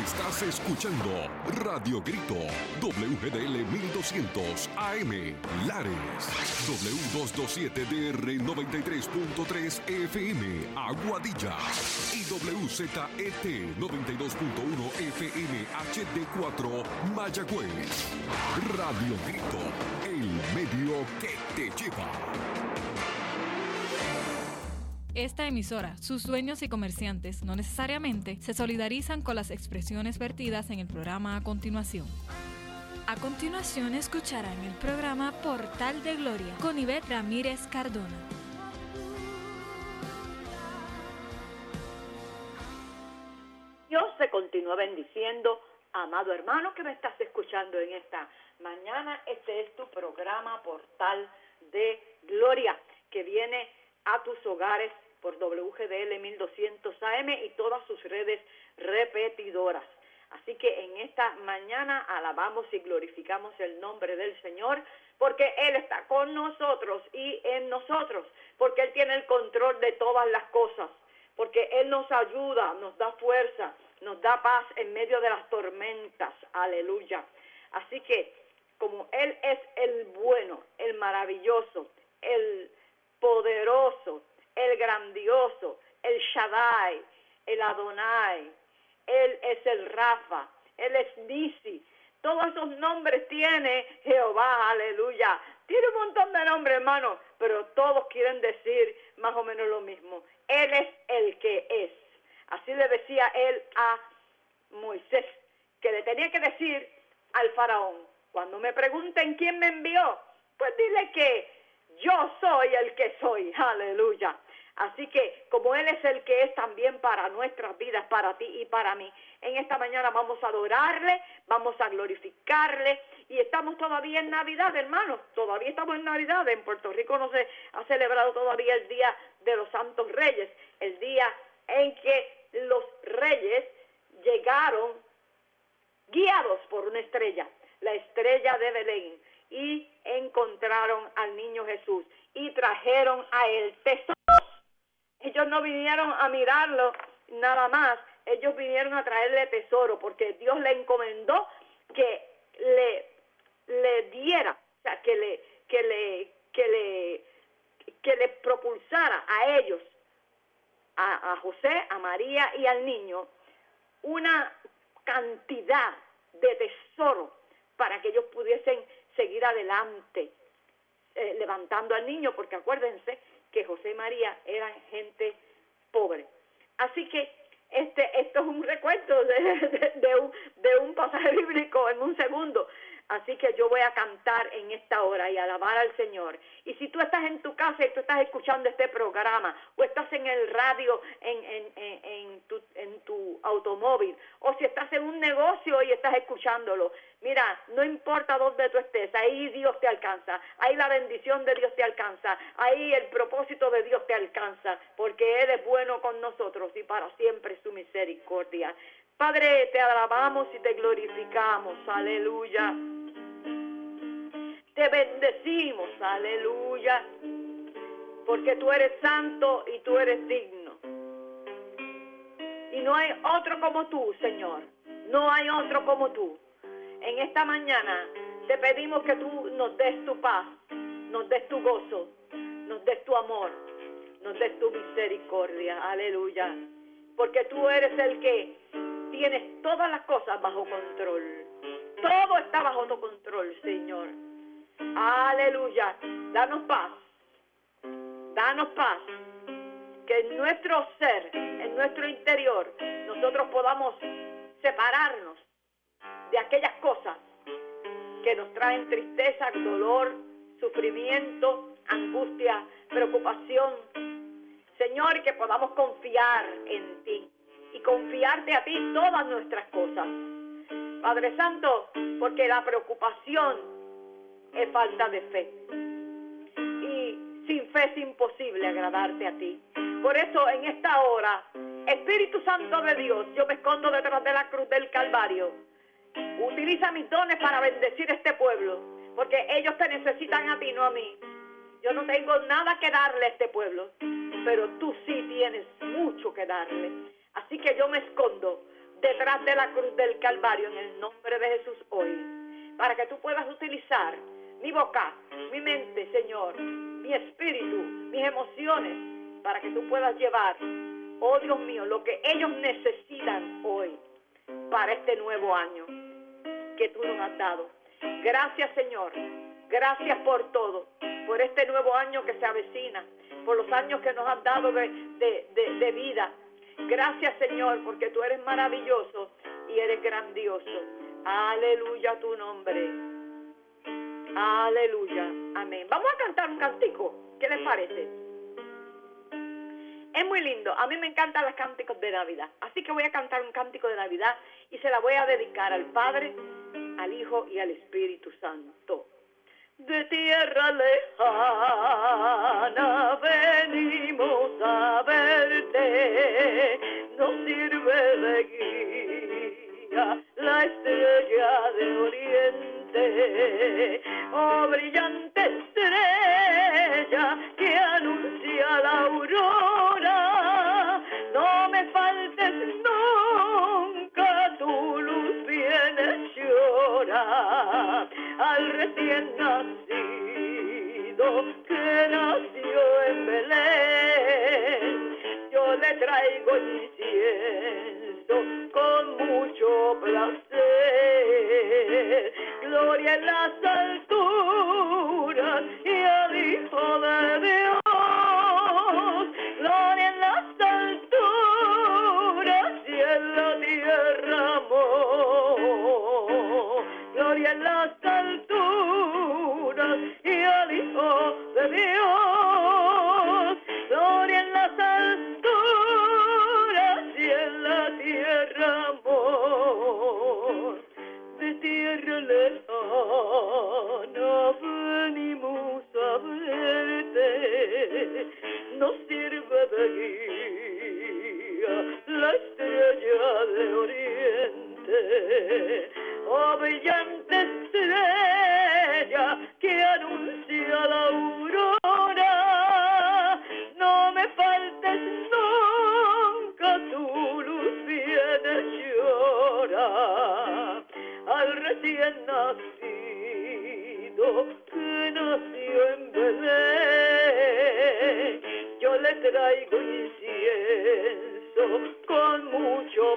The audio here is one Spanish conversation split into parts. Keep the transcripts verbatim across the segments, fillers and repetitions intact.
Estás escuchando Radio Grito, W G D L mil doscientos A M, Lares, W doscientos veintisiete D R noventa y tres punto tres F M, Aguadilla, y W Z E T noventa y dos punto uno F M H D cuatro, Mayagüez. Radio Grito, el medio que te lleva. Esta emisora, sus dueños y comerciantes no necesariamente se solidarizan con las expresiones vertidas en el programa a continuación. A continuación escucharán el programa Portal de Gloria con Ivette Ramírez Cardona. Dios se continúa bendiciendo, amado hermano que me estás escuchando en esta mañana. Este es tu programa Portal de Gloria, que viene a tus hogares por W G D L mil doscientos A M y todas sus redes repetidoras. Así que en esta mañana alabamos y glorificamos el nombre del Señor, porque Él está con nosotros y en nosotros, porque Él tiene el control de todas las cosas, porque Él nos ayuda, nos da fuerza, nos da paz en medio de las tormentas. Aleluya. Así que como Él es el bueno, el maravilloso, el poderoso, el grandioso, el Shaddai, el Adonai, Él es el Rafa, Él es Nisi. Todos esos nombres tiene Jehová, aleluya. Tiene un montón de nombres, hermano, pero todos quieren decir más o menos lo mismo. Él es el que es. Así le decía él a Moisés, que le tenía que decir al faraón: cuando me pregunten quién me envió, pues dile que yo soy el que soy, aleluya. Así que como Él es el que es también para nuestras vidas, para ti y para mí, en esta mañana vamos a adorarle, vamos a glorificarle, y estamos todavía en Navidad, hermanos, todavía estamos en Navidad. En Puerto Rico no se ha celebrado todavía el Día de los Santos Reyes, el día en que los reyes llegaron guiados por una estrella, la estrella de Belén, y encontraron al niño Jesús y trajeron a él tesoros. Ellos no vinieron a mirarlo nada más, ellos vinieron a traerle tesoro, porque Dios le encomendó que le, le diera, o sea, que le, que le, que le, que le propulsara a ellos, a, a José, a María y al niño, una cantidad de tesoro para que ellos pudiesen seguir adelante, eh, levantando al niño, porque acuérdense que José y María eran gente pobre. Así que este, esto es un recuento de, de, de, un, de un pasaje bíblico en un segundo. Así que yo voy a cantar en esta hora y alabar al Señor. Y si tú estás en tu casa y tú estás escuchando este programa, o estás en el radio, en, en, en, en, tu, en tu automóvil, o si estás en un negocio y estás escuchándolo, mira, no importa dónde tú estés, ahí Dios te alcanza, ahí la bendición de Dios te alcanza, ahí el propósito de Dios te alcanza, porque Él es bueno con nosotros y para siempre su misericordia. Padre, te alabamos y te glorificamos, aleluya. Te bendecimos, aleluya, porque tú eres santo y tú eres digno. Y no hay otro como tú, Señor, no hay otro como tú. En esta mañana te pedimos que tú nos des tu paz, nos des tu gozo, nos des tu amor, nos des tu misericordia, aleluya, porque tú eres el que tienes todas las cosas bajo control. Todo está bajo tu control, Señor. Aleluya. Danos paz. Danos paz. Que en nuestro ser, en nuestro interior, nosotros podamos separarnos de aquellas cosas que nos traen tristeza, dolor, sufrimiento, angustia, preocupación. Señor, y que podamos confiar en ti y confiarte a ti todas nuestras cosas. Padre Santo, porque la preocupación es falta de fe. Y sin fe es imposible agradarte a ti. Por eso en esta hora, Espíritu Santo de Dios, yo me escondo detrás de la cruz del Calvario. Utiliza mis dones para bendecir este pueblo, porque ellos te necesitan a ti, no a mí. Yo no tengo nada que darle a este pueblo, pero tú sí tienes mucho que darle. Así que yo me escondo detrás de la cruz del Calvario en el nombre de Jesús hoy, para que tú puedas utilizar mi boca, mi mente, Señor, mi espíritu, mis emociones, para que tú puedas llevar, oh Dios mío, lo que ellos necesitan hoy para este nuevo año que tú nos has dado. Gracias, Señor, gracias por todo, por este nuevo año que se avecina, por los años que nos has dado de, de, de, de vida. Gracias, Señor, porque tú eres maravilloso y eres grandioso. Aleluya a tu nombre. Aleluya. Amén. Vamos a cantar un cantico. ¿Qué les parece? Es muy lindo. A mí me encantan los cánticos de Navidad. Así que voy a cantar un cántico de Navidad y se la voy a dedicar al Padre, al Hijo y al Espíritu Santo. De tierra lejana venimos a verte, nos sirve de guía la estrella de oriente, oh brillante estrella que anuncia la aurora, no me faltes nunca, tu luz viene llora al recién nacido que nació en Belén. Yo le traigo incienso con mucho placer, gloria en las alturas y al Hijo de Dios, gloria en las alturas y en la tierra amor, gloria en las alturas y al Hijo de Dios, gloria en las alturas y en la tierra amor. De tierra lejana venimos a verte, nos sirve de guía la estrella de oriente, oh brillante estrella que anuncia la aurora, no me faltes nunca, tu luz viene llora al recién nacido que nació en Belén. Yo le traigo incienso con mucho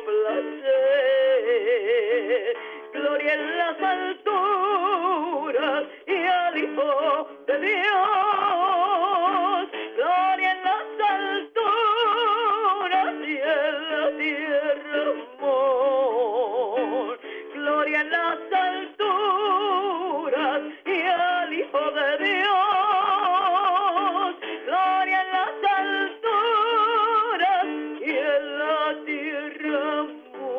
placer, gloria en las alturas y al Hijo de Dios, gloria en las alturas y en la tierra amor, gloria en las alturas y al Hijo de Dios, gloria en las alturas y en la tierra amor.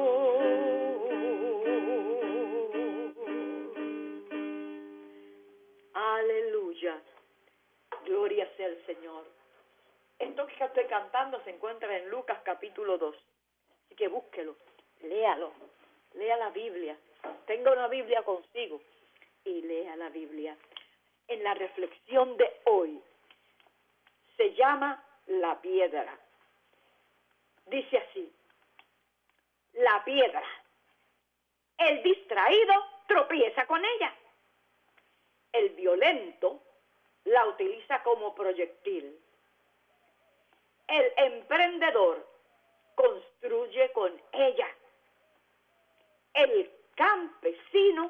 Aleluya, gloria sea el Señor. Esto que estoy cantando se encuentra en Lucas capítulo dos, así que búsquelo, léalo, lea la Biblia, tenga una Biblia consigo y lea la Biblia. En la reflexión de hoy se llama la piedra. Dice así: la piedra, el distraído tropieza con ella, el violento la utiliza como proyectil, el emprendedor construye con ella, el campesino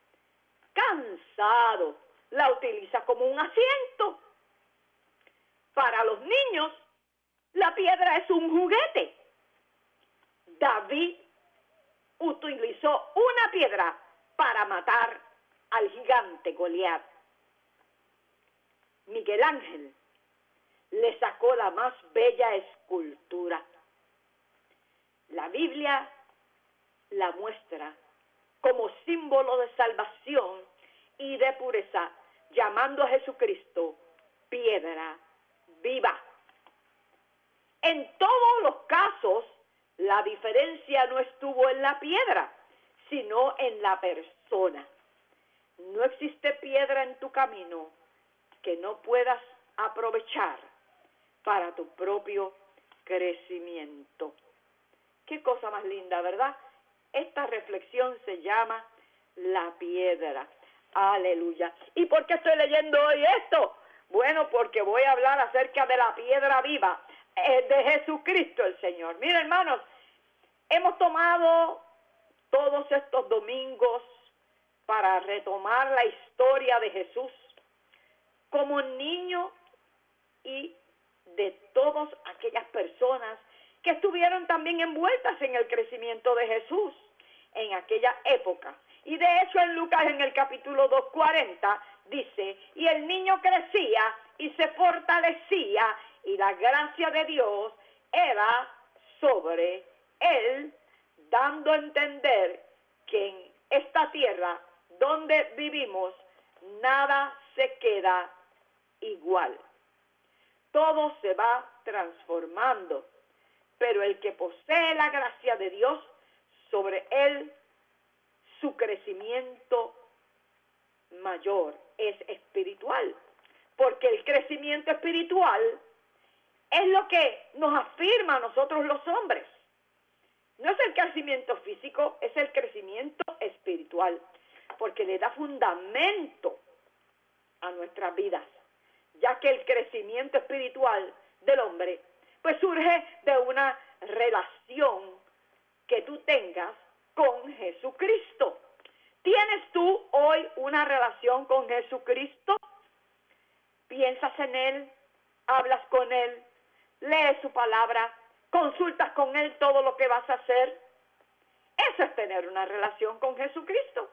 cansado la utiliza como un asiento. Para los niños, la piedra es un juguete. David utilizó una piedra para matar al gigante Goliat. Miguel Ángel le sacó la más bella escultura. La Biblia la muestra como símbolo de salvación y de pureza, llamando a Jesucristo piedra viva. En todos los casos, la diferencia no estuvo en la piedra, sino en la persona. No existe piedra en tu camino que no puedas aprovechar para tu propio crecimiento. Qué cosa más linda, ¿verdad? Esta reflexión se llama La Piedra. Aleluya. ¿Y por qué estoy leyendo hoy esto? Bueno, porque voy a hablar acerca de la piedra viva, eh, de Jesucristo el Señor. Miren, hermanos, hemos tomado todos estos domingos para retomar la historia de Jesús como niño y de todas aquellas personas que estuvieron también envueltas en el crecimiento de Jesús en aquella época. Y de hecho en Lucas en el capítulo dos cuarenta dice, y el niño crecía y se fortalecía y la gracia de Dios era sobre él, dando a entender que en esta tierra donde vivimos nada se queda igual. Todo se va transformando, pero el que posee la gracia de Dios sobre él, su crecimiento mayor es espiritual, porque el crecimiento espiritual es lo que nos afirma a nosotros los hombres. No es el crecimiento físico, es el crecimiento espiritual, porque le da fundamento a nuestras vidas, ya que el crecimiento espiritual del hombre pues surge de una relación que tú tengas con Jesucristo. ¿Tienes tú hoy una relación con Jesucristo? ¿Piensas en Él? ¿Hablas con Él? ¿Lees su palabra? ¿Consultas con Él todo lo que vas a hacer? Eso es tener una relación con Jesucristo.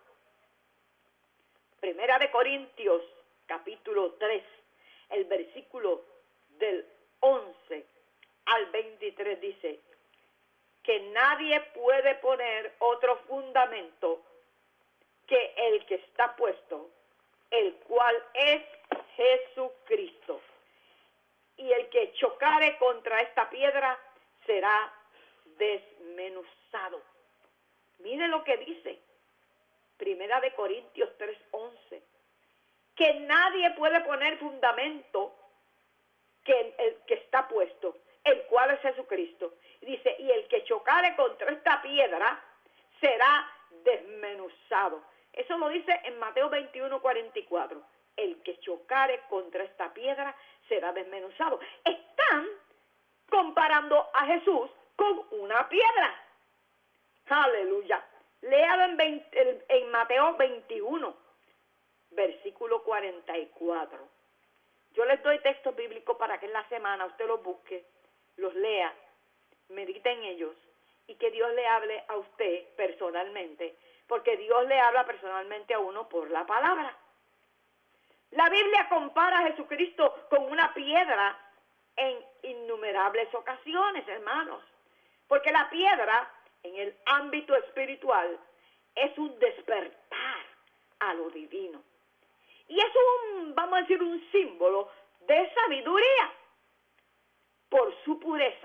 Primera de Corintios, capítulo tres, el versículo del once al veintitrés dice que nadie puede poner otro fundamento que el que está puesto, el cual es Jesucristo. Y el que chocare contra esta piedra será desmenuzado. Mire lo que dice Primera de Corintios tres once, que nadie puede poner fundamento que el que está puesto, el cual es Jesucristo. Dice, y el que chocare contra esta piedra será desmenuzado. Eso lo dice en Mateo veintiuno cuarenta y cuatro. El que chocare contra esta piedra será desmenuzado. Están comparando a Jesús con una piedra. Aleluya. Léalo en, veinte, en Mateo veintiuno, versículo cuarenta y cuatro. Yo les doy textos bíblicos para que en la semana usted los busque, los lea, medite en ellos y que Dios le hable a usted personalmente, porque Dios le habla personalmente a uno por la palabra. La Biblia compara a Jesucristo con una piedra en innumerables ocasiones, hermanos, porque la piedra en el ámbito espiritual es un despertar a lo divino. Y es un, vamos a decir, un símbolo de sabiduría por su pureza.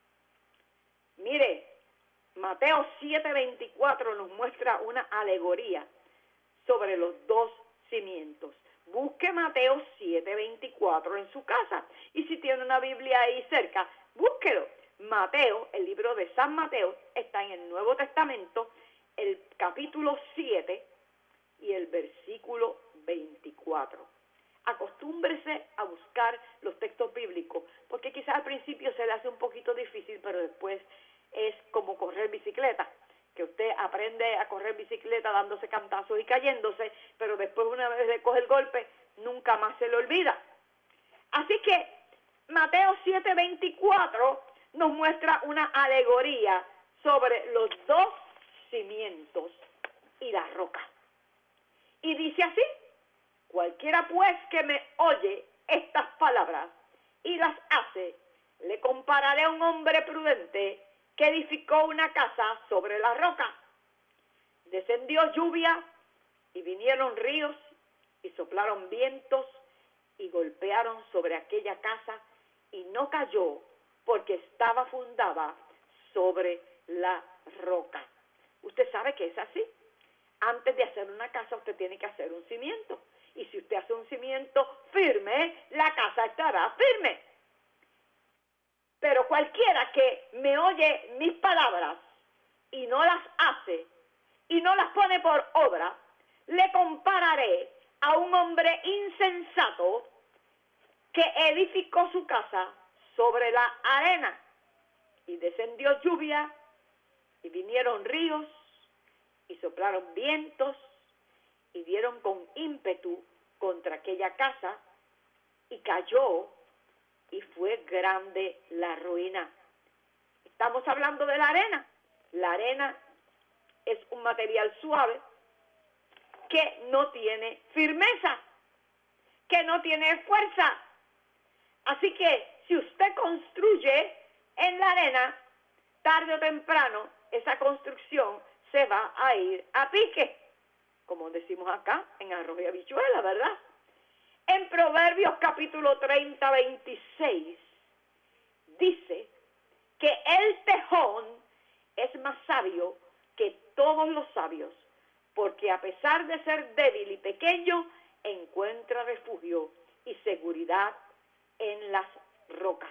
Mire, Mateo siete veinticuatro nos muestra una alegoría sobre los dos cimientos. Busque Mateo siete veinticuatro en su casa. Y si tiene una Biblia ahí cerca, búsquelo. Mateo, el libro de San Mateo, está en el Nuevo Testamento, el capítulo siete y el versículo veinticuatro. Acostúmbrese a buscar los textos bíblicos, porque quizás al principio se le hace un poquito difícil, pero después es como correr bicicleta, que usted aprende a correr bicicleta dándose cantazos y cayéndose, pero después una vez le coge el golpe, nunca más se le olvida. Así que Mateo siete veinticuatro nos muestra una alegoría sobre los dos cimientos y la roca. Y dice así: cualquiera pues que me oye estas palabras y las hace, le compararé a un hombre prudente que edificó una casa sobre la roca. Descendió lluvia y vinieron ríos y soplaron vientos y golpearon sobre aquella casa y no cayó porque estaba fundada sobre la roca. Usted sabe que es así. Antes de hacer una casa usted tiene que hacer un cimiento. Y si usted hace un cimiento firme, la casa estará firme. Pero cualquiera que me oye mis palabras y no las hace, hace y no las pone por obra, le compararé a un hombre insensato que edificó su casa sobre la arena. Y descendió lluvia, y vinieron ríos, y soplaron vientos, y dieron con ímpetu contra aquella casa, y cayó, y fue grande la ruina. Estamos hablando de la arena. La arena es un material suave que no tiene firmeza, que no tiene fuerza. Así que si usted construye en la arena, tarde o temprano, esa construcción se va a ir a pique, como decimos acá en arroz y habichuela, ¿verdad? En Proverbios capítulo treinta, veintiséis, dice que el tejón es más sabio que todos los sabios, porque a pesar de ser débil y pequeño, encuentra refugio y seguridad en las rocas.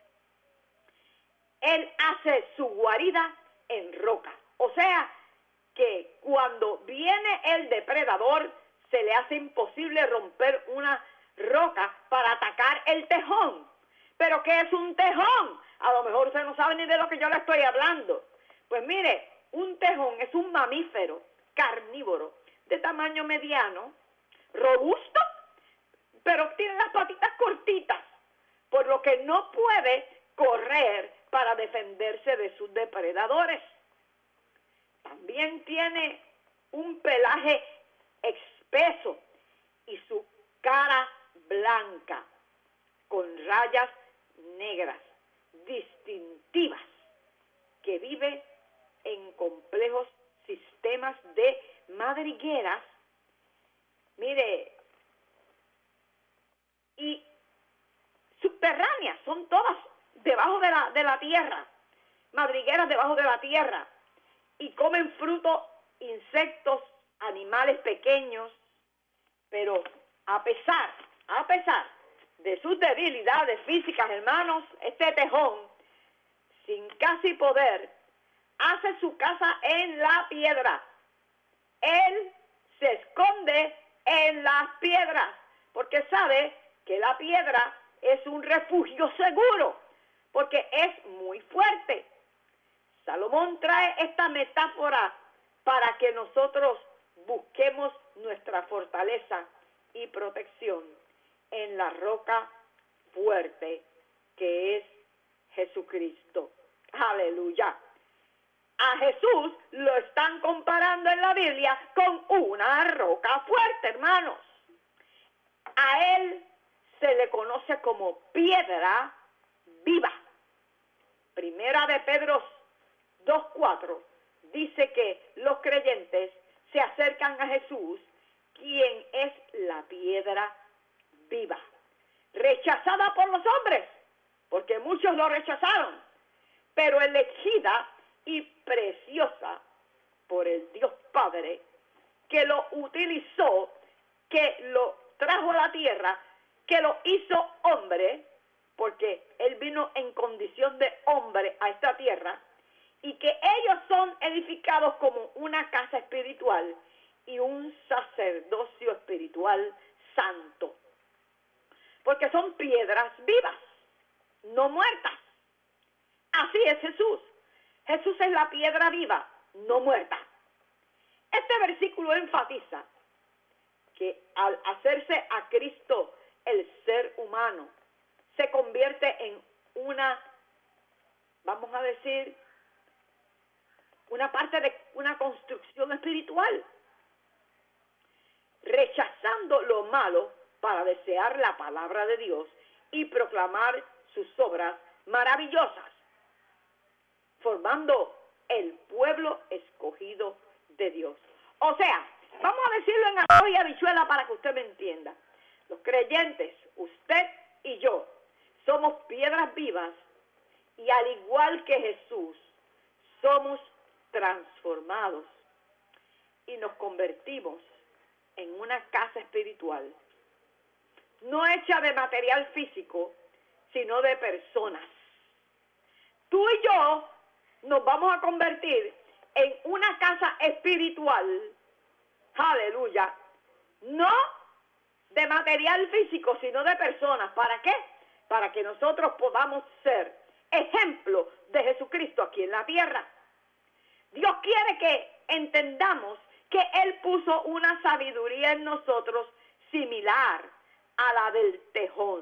Él hace su guarida en roca. O sea, que cuando viene el depredador, se le hace imposible romper una roca para atacar el tejón. ¿Pero qué es un tejón? A lo mejor usted no sabe ni de lo que yo le estoy hablando. Pues mire, un tejón es un mamífero carnívoro de tamaño mediano, robusto, pero tiene las patitas cortitas, por lo que no puede correr para defenderse de sus depredadores. También tiene un pelaje espeso y su cara blanca con rayas negras distintivas, que vive en complejos sistemas de madrigueras, mire, y subterráneas, son todas debajo de la, de la tierra, madrigueras debajo de la tierra, y comen frutos, insectos, animales pequeños, pero a pesar, a pesar de sus debilidades físicas, hermanos, este tejón, sin casi poder, hace su casa en la piedra. Él se esconde en las piedras, porque sabe que la piedra es un refugio seguro, porque es muy fuerte. Salomón trae esta metáfora para que nosotros busquemos nuestra fortaleza y protección en la roca fuerte que es Jesucristo. Aleluya. A Jesús lo están comparando en la Biblia con una roca fuerte, hermanos. A él se le conoce como piedra viva. Primera de Pedro dos cuatro dice que los creyentes se acercan a Jesús, quien es la piedra viva, rechazada por los hombres, porque muchos lo rechazaron, pero elegida y preciosa por el Dios Padre, que lo utilizó, que lo trajo a la tierra, que lo hizo hombre, porque él vino en condición de hombre a esta tierra, y que ellos son edificados como una casa espiritual y un sacerdocio espiritual santo, porque son piedras vivas, no muertas. Así es Jesús. Jesús es la piedra viva, no muerta. Este versículo enfatiza que al hacerse a Cristo el ser humano, se convierte en una, vamos a decir, una parte de una construcción espiritual, rechazando lo malo para desear la palabra de Dios y proclamar sus obras maravillosas, formando el pueblo escogido de Dios. O sea, vamos a decirlo en arroz y habichuela para que usted me entienda. Los creyentes, usted y yo, somos piedras vivas y al igual que Jesús, somos transformados y nos convertimos en una casa espiritual, no hecha de material físico, sino de personas. Tú y yo nos vamos a convertir en una casa casa espiritual, aleluya, no de material físico, sino de personas. ¿Para qué? Para que nosotros podamos ser ejemplo de Jesucristo aquí en la tierra. Dios quiere que entendamos que Él puso una sabiduría en nosotros similar a la del tejón.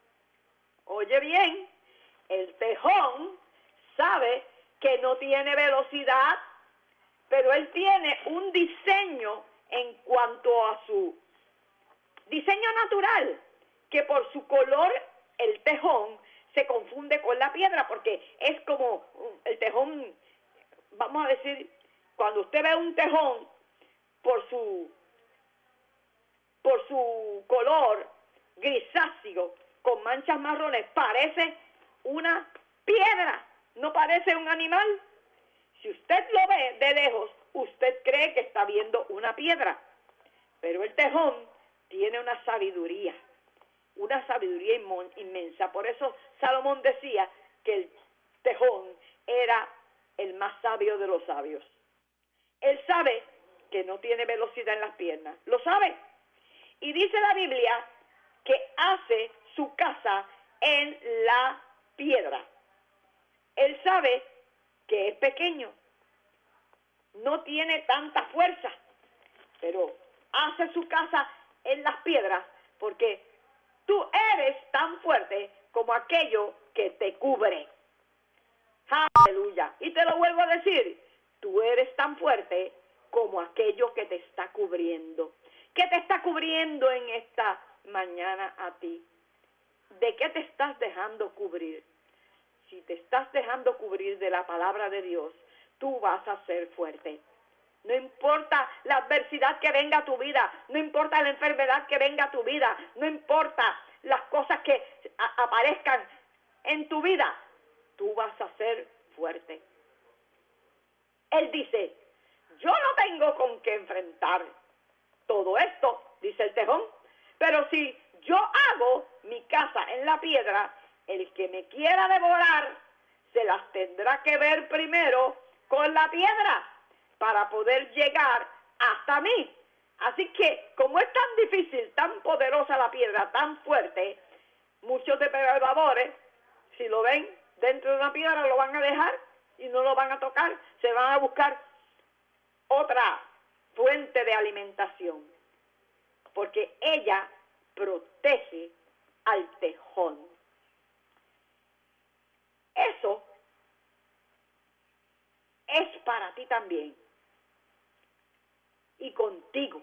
Oye bien, el tejón sabe que no tiene velocidad, pero Él tiene un diseño en cuanto a su diseño natural, que por su color el tejón se confunde con la piedra, porque es como el tejón, vamos a decir, cuando usted ve un tejón por su por su color grisáceo con manchas marrones, parece una piedra, no parece un animal. Si usted lo ve de lejos, usted cree que está viendo una piedra, pero el tejón tiene una sabiduría, una sabiduría inmensa. Por eso Salomón decía que el tejón era el más sabio de los sabios. Él sabe que no tiene velocidad en las piernas, lo sabe. Y dice la Biblia que hace su casa en la piedra. Él sabe que es pequeño, no tiene tanta fuerza, pero hace su casa en las piedras porque tú eres tan fuerte como aquello que te cubre. Aleluya. Y te lo vuelvo a decir, tú eres tan fuerte como aquello que te está cubriendo. ¿Qué te está cubriendo en esta mañana a ti? ¿De qué te estás dejando cubrir? Si te estás dejando cubrir de la palabra de Dios, tú vas a ser fuerte. No importa la adversidad que venga a tu vida, no importa la enfermedad que venga a tu vida, no importa las cosas que a- aparezcan en tu vida, tú vas a ser fuerte. Él dice, yo no tengo con qué enfrentar todo esto, dice el tejón, pero si yo hago mi casa en la piedra, el que me quiera devorar se las tendrá que ver primero con la piedra para poder llegar hasta mí. Así que, como es tan difícil, tan poderosa la piedra, tan fuerte, muchos depredadores, si lo ven dentro de una piedra, lo van a dejar y no lo van a tocar, se van a buscar otra fuente de alimentación, porque ella protege al tejón. Eso es para ti también y contigo.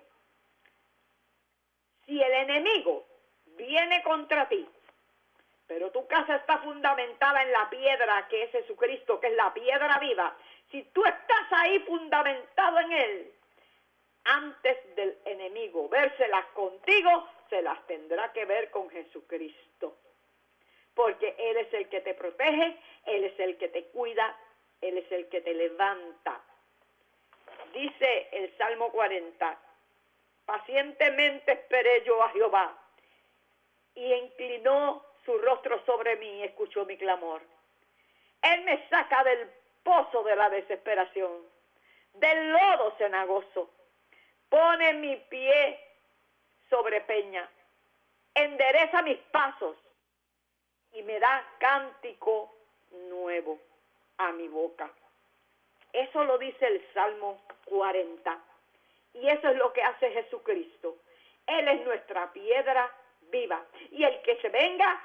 Si el enemigo viene contra ti, pero tu casa está fundamentada en la piedra que es Jesucristo, que es la piedra viva, si tú estás ahí fundamentado en Él, antes del enemigo vérselas contigo, se las tendrá que ver con Jesucristo. Porque Él es el que te protege, Él es el que te cuida, Él es el que te levanta. Dice el Salmo cuarenta, pacientemente esperé yo a Jehová, y inclinó su rostro sobre mí y escuchó mi clamor. Él me saca del pozo de la desesperación, del lodo cenagoso, pone mi pie sobre peña, endereza mis pasos y me da cántico nuevo a mi boca. Eso lo dice el Salmo cuarenta. Y eso es lo que hace Jesucristo. Él es nuestra piedra viva. Y el que se venga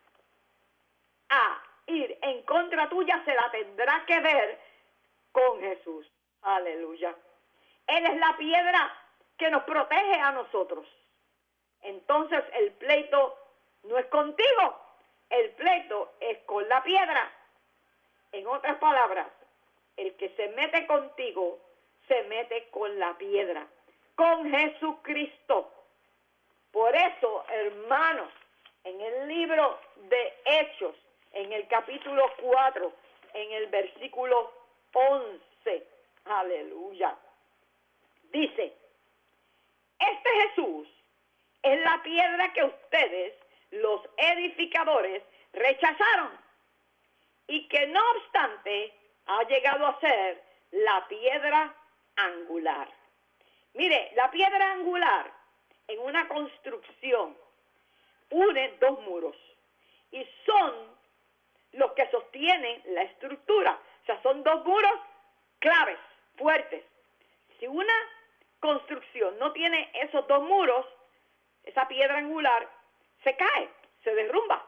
a ir en contra tuya se la tendrá que ver con Jesús. Aleluya. Él es la piedra que nos protege a nosotros. Entonces el pleito no es contigo, el pleito es con la piedra. En otras palabras, el que se mete contigo se mete con la piedra, con Jesucristo. Por eso, hermanos, en el libro de Hechos, en el capítulo cuatro, en el versículo once, aleluya, dice, este Jesús es la piedra que ustedes, los edificadores, rechazaron y que no obstante ha llegado a ser la piedra angular. Mire, la piedra angular en una construcción une dos muros y son los que sostienen la estructura. O sea, son dos muros claves, fuertes. Si una construcción no tiene esos dos muros, esa piedra angular se cae, se derrumba.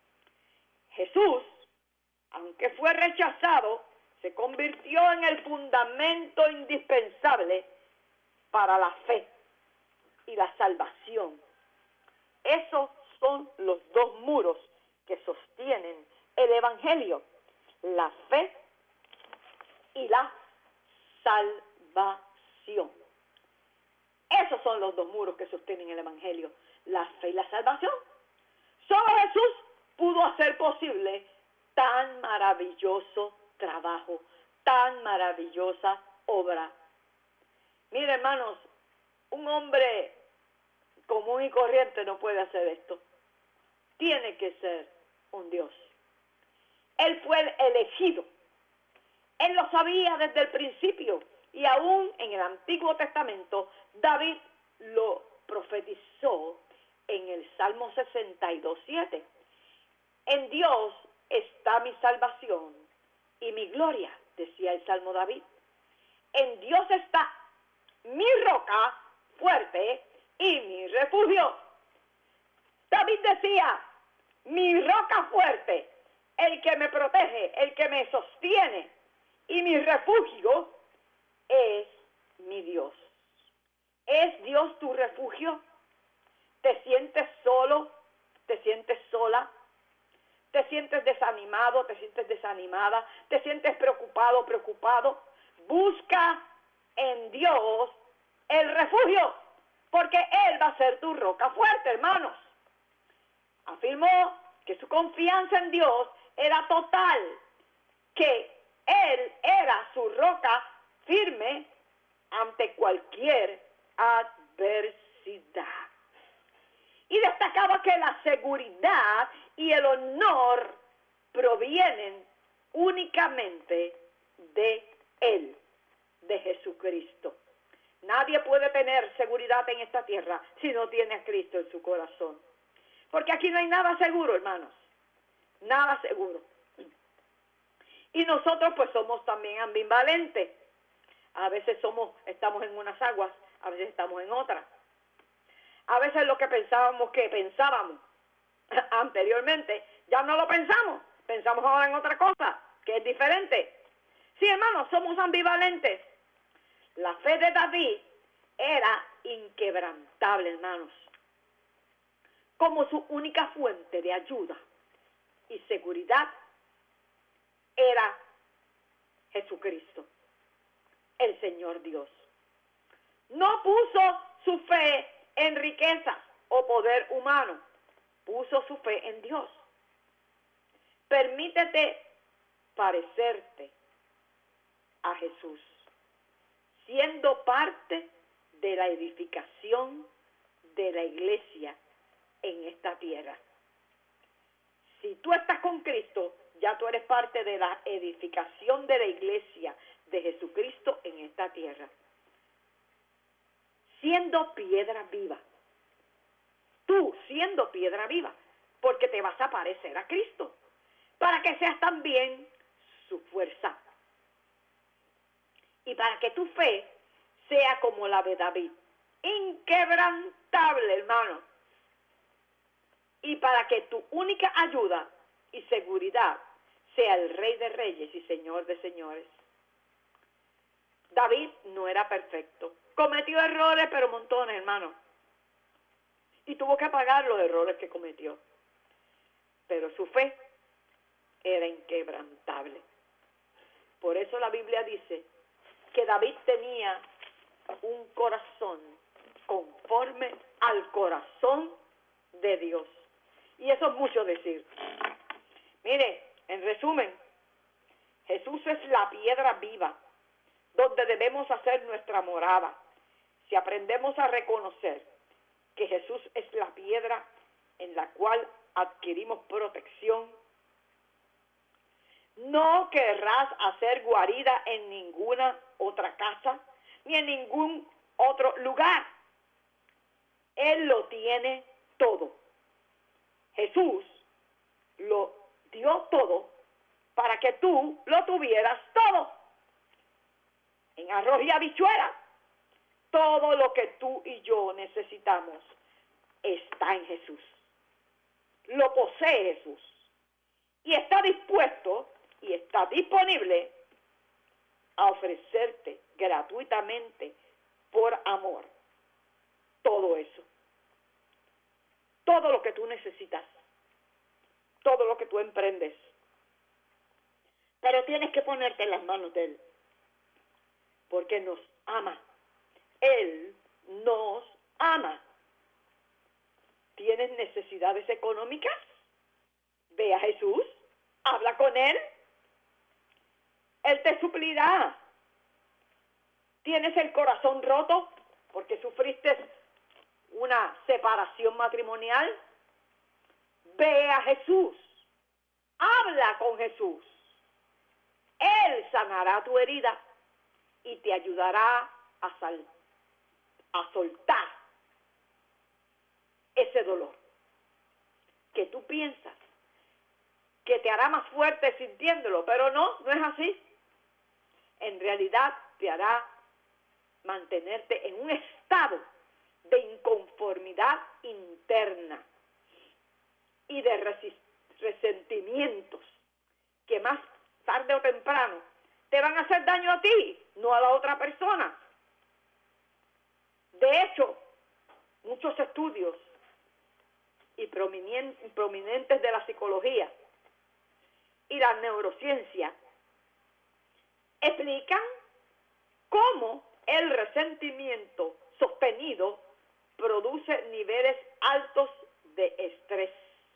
Jesús, aunque fue rechazado, se convirtió en el fundamento indispensable para la fe y la salvación. Esos son los dos muros que sostienen el Evangelio, la fe y la salvación. Esos son los dos muros que sostienen el Evangelio, la fe y la salvación. Solo Jesús pudo hacer posible tan maravilloso trabajo, tan maravillosa obra. Mire, hermanos, un hombre común y corriente no puede hacer esto. Tiene que ser un Dios. Él fue el elegido. Él lo sabía desde el principio. Y aún en el Antiguo Testamento, David lo profetizó en el Salmo sesenta y dos, siete. En Dios está mi salvación y mi gloria, decía el Salmo David. En Dios está mi roca fuerte y mi refugio. David decía, mi roca fuerte, el que me protege, el que me sostiene, y mi refugio es mi Dios. ¿Es Dios tu refugio? ¿Te sientes solo? ¿Te sientes sola? ¿Te sientes desanimado? ¿Te sientes desanimada? ¿Te sientes preocupado? ¿Preocupado? Busca en Dios el refugio, porque Él va a ser tu roca fuerte, hermanos. Afirmó que su confianza en Dios era total, que Él era su roca firme ante cualquier adversidad. Y destacaba que la seguridad y el honor provienen únicamente de Él, de Jesucristo. Nadie puede tener seguridad en esta tierra si no tiene a Cristo en su corazón. Porque aquí no hay nada seguro, hermanos. Nada seguro. Y nosotros pues somos también ambivalentes. A veces somos, estamos en unas aguas, a veces estamos en otras. A veces lo que pensábamos que pensábamos anteriormente, ya no lo pensamos. Pensamos ahora en otra cosa, que es diferente. Sí, hermanos, somos ambivalentes. La fe de David era inquebrantable, hermanos. Como su única fuente de ayuda y seguridad era Jesucristo, el Señor Dios. No puso su fe en riquezas o poder humano, puso su fe en Dios. Permítete parecerte a Jesús, siendo parte de la edificación de la iglesia en esta tierra. Si tú estás con Cristo, ya tú eres parte de la edificación de la iglesia de Jesucristo en esta tierra. Siendo piedra viva. Tú siendo piedra viva, porque te vas a parecer a Cristo, para que seas también su fuerza. Y para que tu fe sea como la de David, inquebrantable, hermano. Y para que tu única ayuda y seguridad sea el Rey de Reyes y Señor de Señores. David no era perfecto. Cometió errores, pero montones, hermano. Y tuvo que pagar los errores que cometió. Pero su fe era inquebrantable. Por eso la Biblia dice que David tenía un corazón conforme al corazón de Dios. Y eso es mucho decir. Mire, en resumen, Jesús es la piedra viva donde debemos hacer nuestra morada. Si aprendemos a reconocer que Jesús es la piedra en la cual adquirimos protección, no querrás hacer guarida en ninguna otra casa, ni en ningún otro lugar. Él lo tiene todo. Jesús lo dio todo para que tú lo tuvieras todo. En arroz y habichuela, todo lo que tú y yo necesitamos está en Jesús. Lo posee Jesús. Y está dispuesto y está disponible a ofrecerte gratuitamente por amor todo eso. Todo lo que tú necesitas. Todo lo que tú emprendes. Pero tienes que ponerte en las manos de Él. Porque nos ama. Él nos ama. ¿Tienes necesidades económicas? Ve a Jesús. Habla con Él. Él te suplirá. ¿Tienes el corazón roto porque sufriste una separación matrimonial? Ve a Jesús. Habla con Jesús. Él sanará tu herida y te ayudará a, sal, a soltar ese dolor que tú piensas que te hará más fuerte sintiéndolo, pero no, no es así. En realidad te hará mantenerte en un estado de inconformidad interna y de resentimientos que más tarde o temprano te van a hacer daño a ti, no a la otra persona. De hecho, muchos estudios y prominentes de la psicología y la neurociencia explican cómo el resentimiento sostenido produce niveles altos de estrés.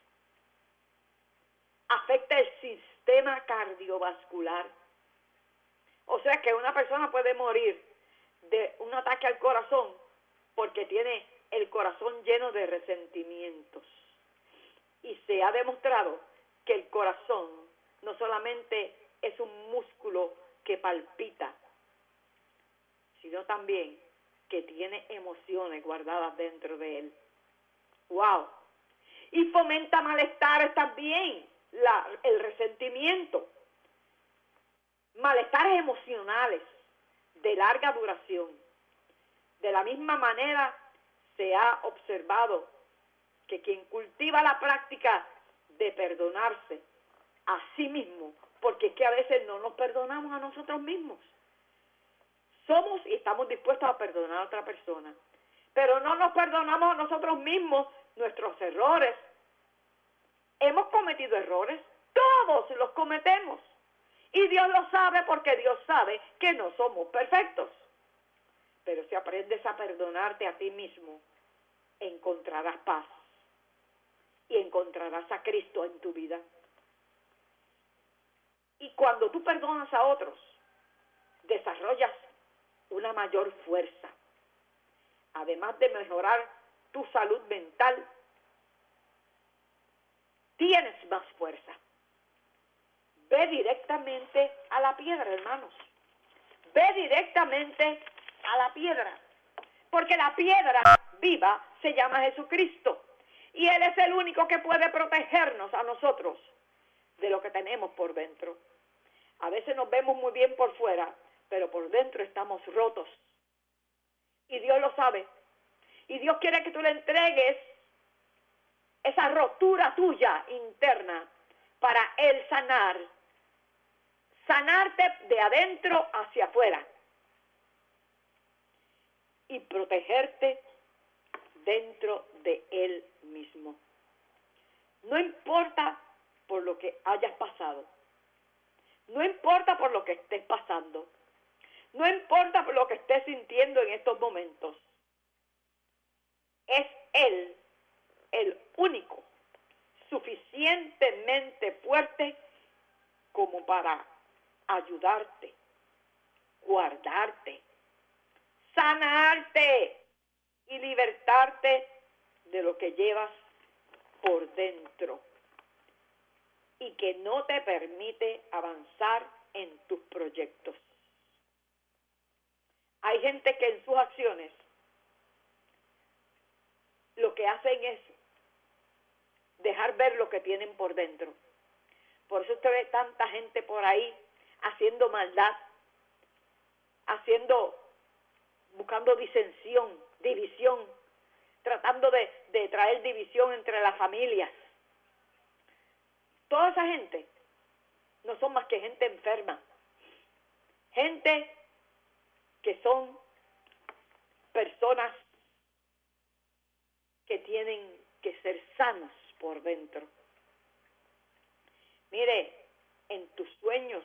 Afecta el sistema cardiovascular. O sea que una persona puede morir de un ataque al corazón porque tiene el corazón lleno de resentimientos. Y se ha demostrado que el corazón no solamente es un músculo que palpita, sino también que tiene emociones guardadas dentro de él. ¡Wow! Y fomenta malestares también, la, el resentimiento. Malestares emocionales de larga duración. De la misma manera, se ha observado que quien cultiva la práctica de perdonarse a sí mismo, porque es que a veces no nos perdonamos a nosotros mismos. Somos y estamos dispuestos a perdonar a otra persona, pero no nos perdonamos a nosotros mismos nuestros errores. Hemos cometido errores, todos los cometemos, y Dios lo sabe porque Dios sabe que no somos perfectos. Pero si aprendes a perdonarte a ti mismo, encontrarás paz y encontrarás a Cristo en tu vida. Y cuando tú perdonas a otros, desarrollas una mayor fuerza. Además de mejorar tu salud mental, tienes más fuerza. Ve directamente a la piedra, hermanos. Ve directamente a la piedra. Porque la piedra viva se llama Jesucristo. Y Él es el único que puede protegernos a nosotros de lo que tenemos por dentro. A veces nos vemos muy bien por fuera, pero por dentro estamos rotos. Y Dios lo sabe. Y Dios quiere que tú le entregues esa rotura tuya interna para Él sanar. Sanarte de adentro hacia afuera. Y protegerte dentro de Él mismo. No importa por lo que hayas pasado. No importa por lo que estés pasando. No importa por lo que estés sintiendo en estos momentos. Es Él el único, suficientemente fuerte como para ayudarte, guardarte, sanarte y libertarte de lo que llevas por dentro y que no te permite avanzar en tus proyectos. Hay hay gente que en sus acciones lo que hacen es dejar ver lo que tienen por dentro. Por eso usted ve tanta gente por ahí haciendo maldad, haciendo, buscando disensión, división, tratando de, de traer división entre las familias. Toda esa gente no son más que gente enferma, gente que son personas que tienen que ser sanos por dentro. Mire, en tus sueños,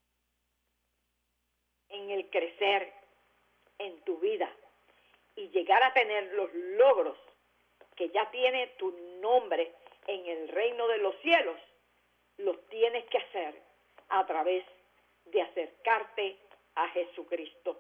en el crecer, en tu vida y llegar a tener los logros que ya tiene tu nombre en el reino de los cielos, los tienes que hacer a través de acercarte a Jesucristo.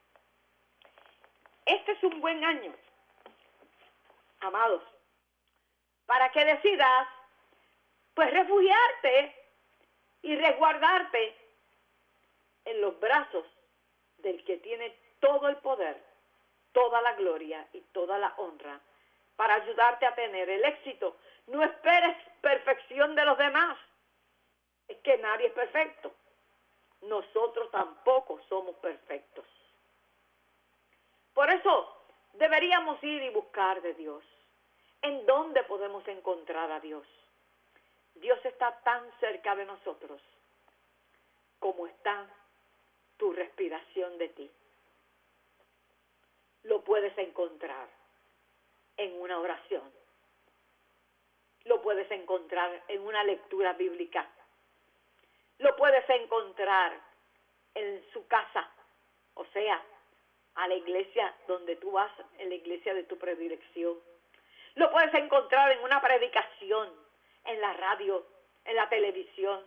Este es un buen año, amados, para que decidas, pues, refugiarte y resguardarte en los brazos del que tiene todo el poder, toda la gloria y toda la honra, para ayudarte a tener el éxito. No esperes perfección de los demás, es que nadie es perfecto. Nosotros tampoco somos perfectos. Por eso deberíamos ir y buscar de Dios. ¿En dónde podemos encontrar a Dios? Dios está tan cerca de nosotros como está tu respiración de ti. Lo puedes encontrar en una oración. Lo puedes encontrar en una lectura bíblica. Lo puedes encontrar en su casa, o sea, a la iglesia donde tú vas, en la iglesia de tu predilección. Lo puedes encontrar en una predicación, en la radio, en la televisión.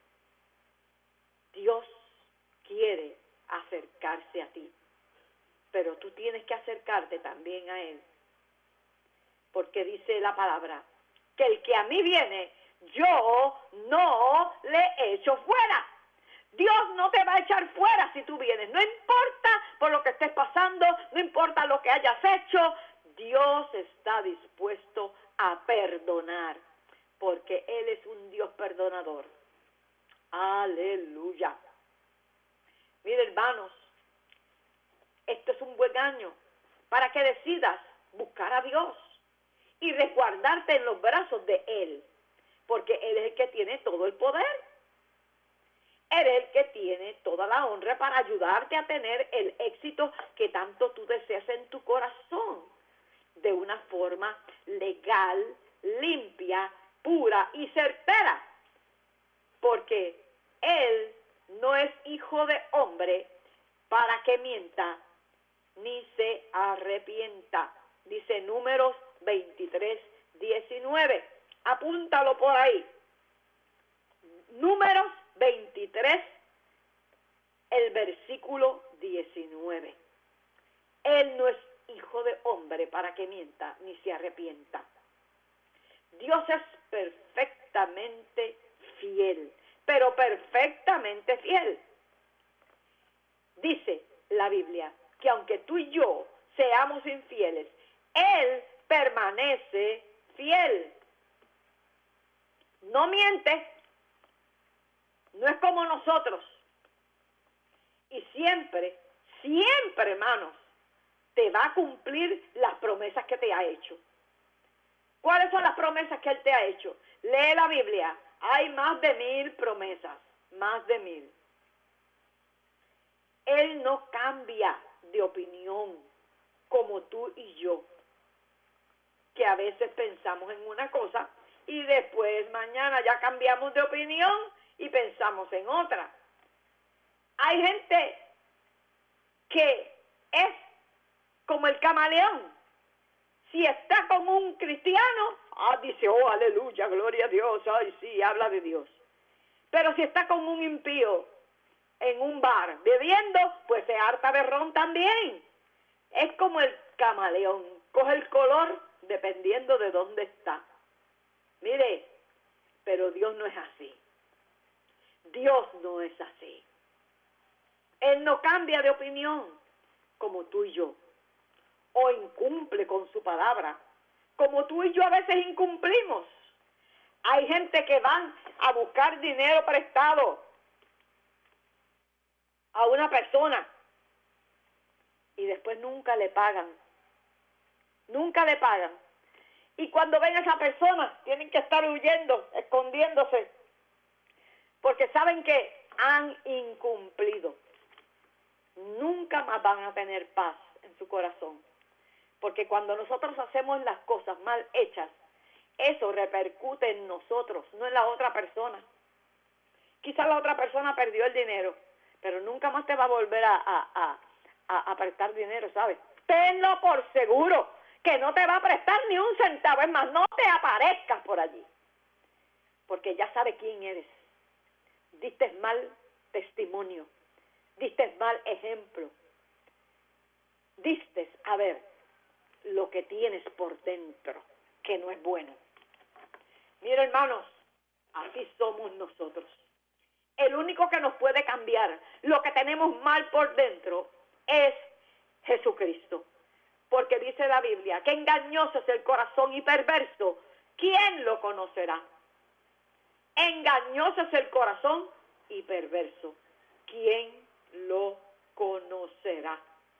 Dios quiere acercarse a ti, pero tú tienes que acercarte también a Él, porque dice la palabra, que el que a mí viene, yo no le echo fuera. Dios no te va a echar fuera si tú vienes, no importa por lo que estés pasando, no importa lo que hayas hecho, Dios está dispuesto a perdonar, porque Él es un Dios perdonador. Aleluya. Mire, hermanos, este es un buen año para que decidas buscar a Dios y resguardarte en los brazos de Él, porque Él es el que tiene todo el poder. Él es el que tiene toda la honra para ayudarte a tener el éxito que tanto tú deseas en tu corazón, de una forma legal, limpia, pura y certera, porque Él no es hijo de hombre para que mienta, ni se arrepienta. Dice Números veintitrés, diecinueve. Apúntalo por ahí. Números veintitrés, el versículo diecinueve. Él no es hijo de hombre para que mienta, ni se arrepienta. Dios es perfectamente fiel, pero perfectamente fiel. Dice la Biblia que aunque tú y yo seamos infieles, Él permanece fiel. No miente, no es como nosotros. Y siempre, siempre, hermanos, te va a cumplir las promesas que te ha hecho. ¿Cuáles son las promesas que Él te ha hecho? Lee la Biblia. Hay más de mil promesas, más de mil. Él no cambia de opinión como tú y yo, que a veces pensamos en una cosa y después mañana ya cambiamos de opinión y pensamos en otra. Hay gente que es como el camaleón. Si está con un cristiano, ah, dice, oh, aleluya, gloria a Dios, ay, sí, habla de Dios. Pero si está con un impío en un bar bebiendo, pues se harta de ron también. Es como el camaleón, coge el color dependiendo de dónde está. Mire, pero Dios no es así. Dios no es así. Él no cambia de opinión como como tú y yo, o incumple con su palabra, como tú y yo a veces incumplimos. Hay gente que van a buscar dinero prestado a una persona y después nunca le pagan, nunca le pagan. Y cuando ven a esa persona, tienen que estar huyendo, escondiéndose, porque saben que han incumplido. Nunca más van a tener paz en su corazón, porque cuando nosotros hacemos las cosas mal hechas, eso repercute en nosotros, no en la otra persona. Quizás la otra persona perdió el dinero, pero nunca más te va a volver a, a, a, a, a prestar dinero, ¿sabes? Tenlo por seguro, que no te va a prestar ni un centavo. Es más, no te aparezcas por allí, porque ya sabe quién eres. Diste mal testimonio, diste mal ejemplo, diste a ver lo que tienes por dentro, que no es bueno. Mira, hermanos, así somos nosotros. El único que nos puede cambiar lo que tenemos mal por dentro es Jesucristo. Porque dice la Biblia que engañoso es el corazón y perverso. ¿Quién lo conocerá? Engañoso es el corazón y perverso. ¿Quién lo conocerá?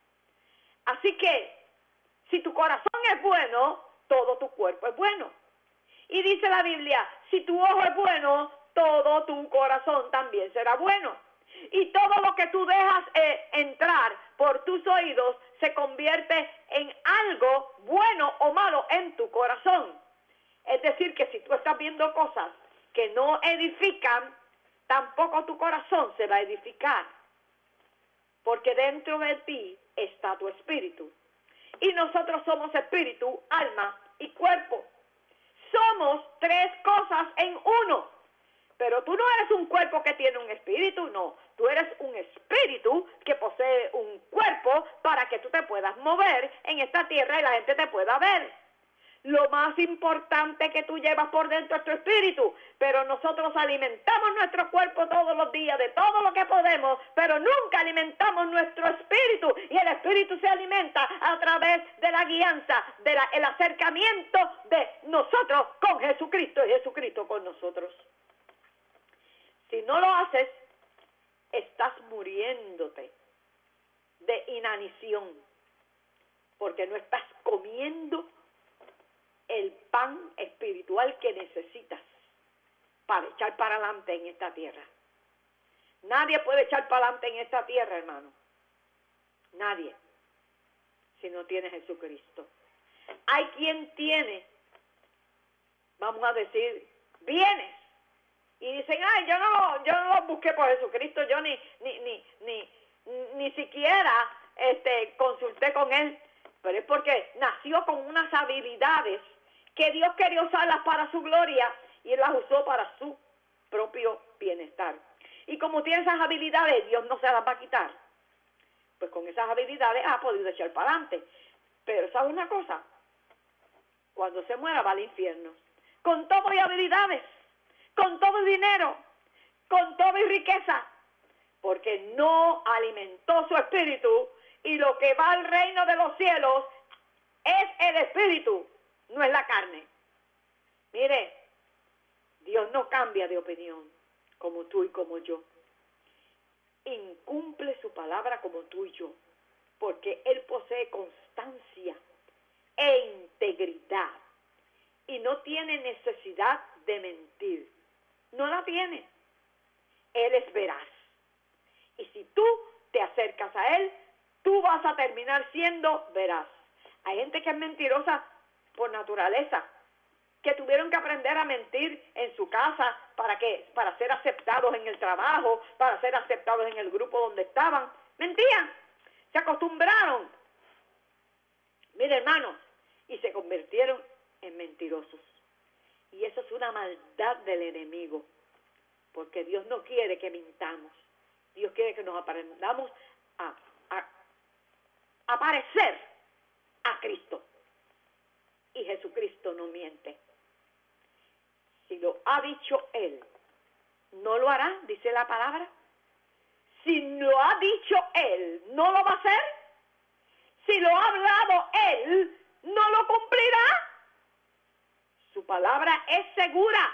Así que, si tu corazón es bueno, todo tu cuerpo es bueno. Y dice la Biblia, si tu ojo es bueno, todo tu corazón también será bueno. Y todo lo que tú dejas eh, entrar por tus oídos se convierte en algo bueno o malo en tu corazón. Es decir, que si tú estás viendo cosas que no edifican, tampoco tu corazón se va a edificar. Porque dentro de ti está tu espíritu. Y nosotros somos espíritu, alma y cuerpo. Somos tres cosas en uno. Pero tú no eres un cuerpo que tiene un espíritu, no. Tú eres un espíritu que posee un cuerpo para que tú te puedas mover en esta tierra y la gente te pueda ver. Lo más importante que tú llevas por dentro es tu espíritu, pero nosotros alimentamos nuestro cuerpo todos los días de todo lo que podemos, pero nunca alimentamos nuestro espíritu, y el espíritu se alimenta a través de la guianza, del de acercamiento de nosotros con Jesucristo y Jesucristo con nosotros. Si no lo haces, estás muriéndote de inanición, porque no estás comiendo el pan espiritual que necesitas para echar para adelante en esta tierra. Nadie puede echar para adelante en esta tierra, hermano. Nadie, si no tiene Jesucristo. Hay quien tiene, vamos a decir, bienes, y dicen, ay, yo no, yo no los busqué por Jesucristo, yo ni, ni, ni, ni, ni siquiera este, consulté con Él. Pero es porque nació con unas habilidades que Dios quería usarlas para su gloria y Él las usó para su propio bienestar. Y como tiene esas habilidades, Dios no se las va a quitar. Pues con esas habilidades ha podido echar para adelante. Pero ¿sabes una cosa? Cuando se muera va al infierno. Con todo y habilidades, con todo y dinero, con todo y riqueza. Porque no alimentó su espíritu. Y lo que va al reino de los cielos es el espíritu, no es la carne. Mire, Dios no cambia de opinión, como tú y como yo. Incumple su palabra como tú y yo, porque Él posee constancia e integridad y no tiene necesidad de mentir. No la tiene. Él es veraz. Y si tú te acercas a Él, tú vas a terminar siendo veraz. Hay gente que es mentirosa por naturaleza, que tuvieron que aprender a mentir en su casa para que, para ser aceptados en el trabajo, para ser aceptados en el grupo donde estaban. Mentían, se acostumbraron. Mire, hermanos, y se convirtieron en mentirosos. Y eso es una maldad del enemigo, porque Dios no quiere que mintamos. Dios quiere que nos aprendamos a, a a parecer a Cristo. Y Jesucristo no miente. Si lo ha dicho Él, ¿no lo hará? Dice la palabra. Si lo ha dicho Él, ¿no lo va a hacer? su palabra es segura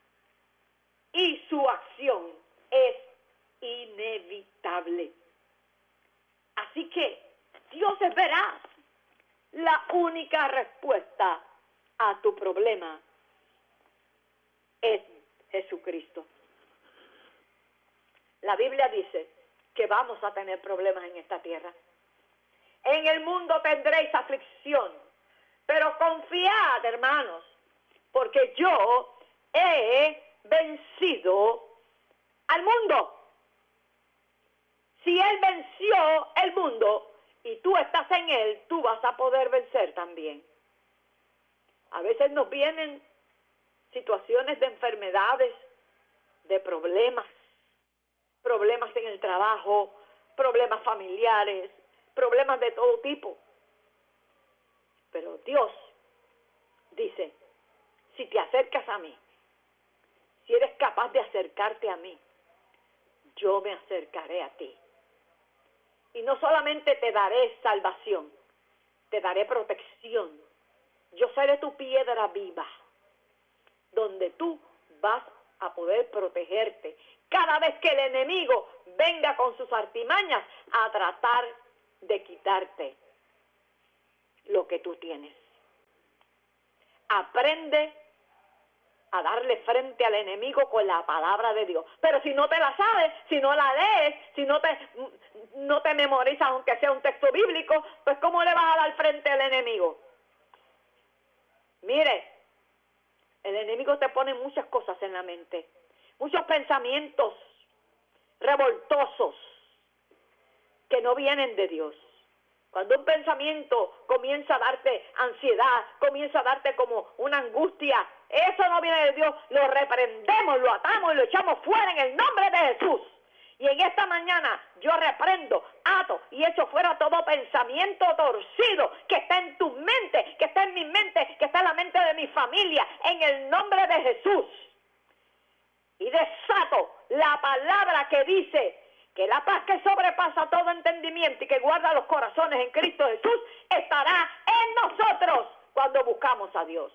y su acción es inevitable. Así que Dios es veraz. La única respuesta a tu problema es Jesucristo. La Biblia dice que vamos a tener problemas en esta tierra. En el mundo tendréis aflicción, pero confiad, hermanos, porque yo he vencido al mundo. Si Él venció el mundo y tú estás en Él, tú vas a poder vencer también. A veces nos vienen situaciones de enfermedades, de problemas, problemas en el trabajo, problemas familiares, problemas de todo tipo. Pero Dios dice, si te acercas a mí, si eres capaz de acercarte a mí, yo me acercaré a ti. Y no solamente te daré salvación, te daré protección. Yo seré tu piedra viva, donde tú vas a poder protegerte cada vez que el enemigo venga con sus artimañas a tratar de quitarte lo que tú tienes. Aprende a darle frente al enemigo con la palabra de Dios. Pero si no te la sabes, si no la lees, si no te, no te memorizas aunque sea un texto bíblico, pues ¿cómo le vas a dar frente al enemigo? Mire, el enemigo te pone muchas cosas en la mente, muchos pensamientos revoltosos que no vienen de Dios. Cuando un pensamiento comienza a darte ansiedad, comienza a darte como una angustia, eso no viene de Dios. Lo reprendemos, lo atamos y lo echamos fuera en el nombre de Jesús. Y en esta mañana yo reprendo, ato y echo fuera todo pensamiento torcido que está en tu mente, que está en mi mente, que está en la mente de mi familia, en el nombre de Jesús. Y desato la palabra que dice que la paz que sobrepasa todo entendimiento y que guarda los corazones en Cristo Jesús estará en nosotros cuando buscamos a Dios.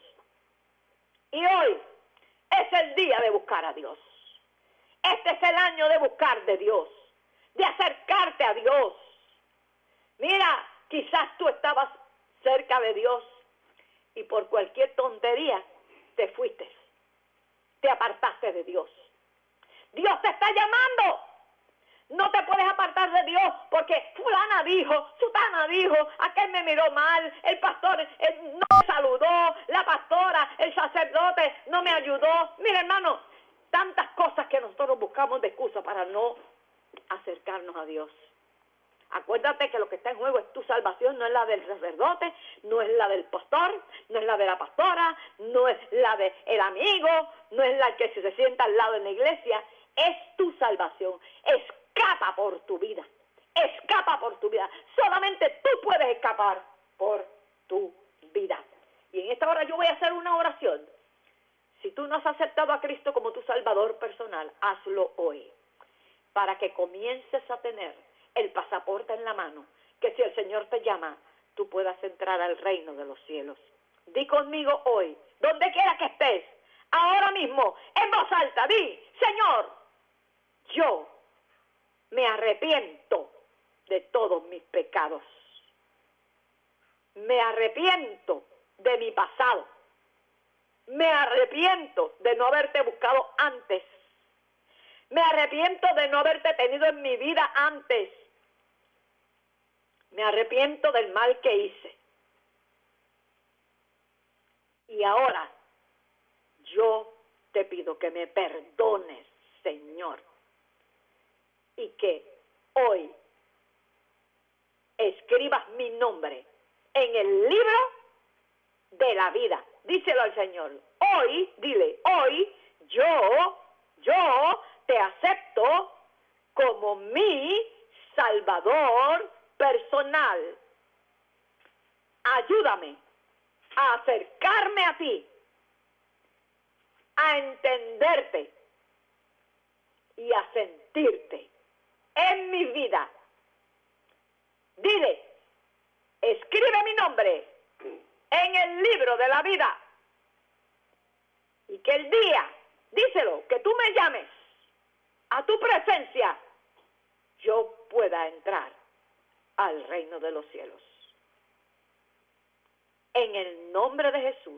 Y hoy es el día de buscar a Dios. Este es el año de buscar de Dios, de acercarte a Dios. Mira, quizás tú estabas cerca de Dios y por cualquier tontería te fuiste, te apartaste de Dios. Dios te está llamando. No te puedes apartar de Dios porque fulana dijo, sutana dijo, aquel me miró mal, el pastor eh, no me saludó, la pastora, el sacerdote no me ayudó. Mira, hermano, tantas cosas que nosotros buscamos de excusa para no acercarnos a Dios. Acuérdate que lo que está en juego es tu salvación, no es la del sacerdote, no es la del pastor, no es la de la pastora, no es la del amigo, no es la que se sienta al lado en la iglesia, es tu salvación. Escapa por tu vida, escapa por tu vida. Solamente tú puedes escapar por tu vida. Y en esta hora yo voy a hacer una oración. Si tú no has aceptado a Cristo como tu Salvador personal, hazlo hoy, para que comiences a tener el pasaporte en la mano, que si el Señor te llama, tú puedas entrar al reino de los cielos. Di conmigo hoy, donde quiera que estés, ahora mismo, en voz alta, di, Señor, yo me arrepiento de todos mis pecados. Me arrepiento de mi pasado. Me arrepiento de no haberte buscado antes. Me arrepiento de no haberte tenido en mi vida antes. Me arrepiento del mal que hice. Y ahora yo te pido que me perdones, Señor. Y que hoy escribas mi nombre en el libro de la vida. Díselo al Señor. Hoy, dile, hoy yo, yo te acepto como mi Salvador personal. Ayúdame a acercarme a ti, a entenderte y a sentirte en mi vida. Dile, escribe mi nombre en el libro de la vida y que el día, díselo, que tú me llames a tu presencia, yo pueda entrar al reino de los cielos. En el nombre de Jesús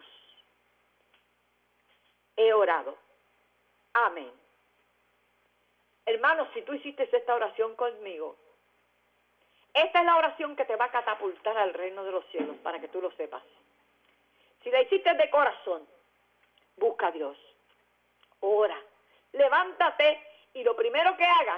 he orado. Amén. Hermanos, si tú hiciste esta oración conmigo, esta es la oración que te va a catapultar al reino de los cielos, para que tú lo sepas. Si la hiciste de corazón, busca a Dios, ora, levántate y lo primero que hagas,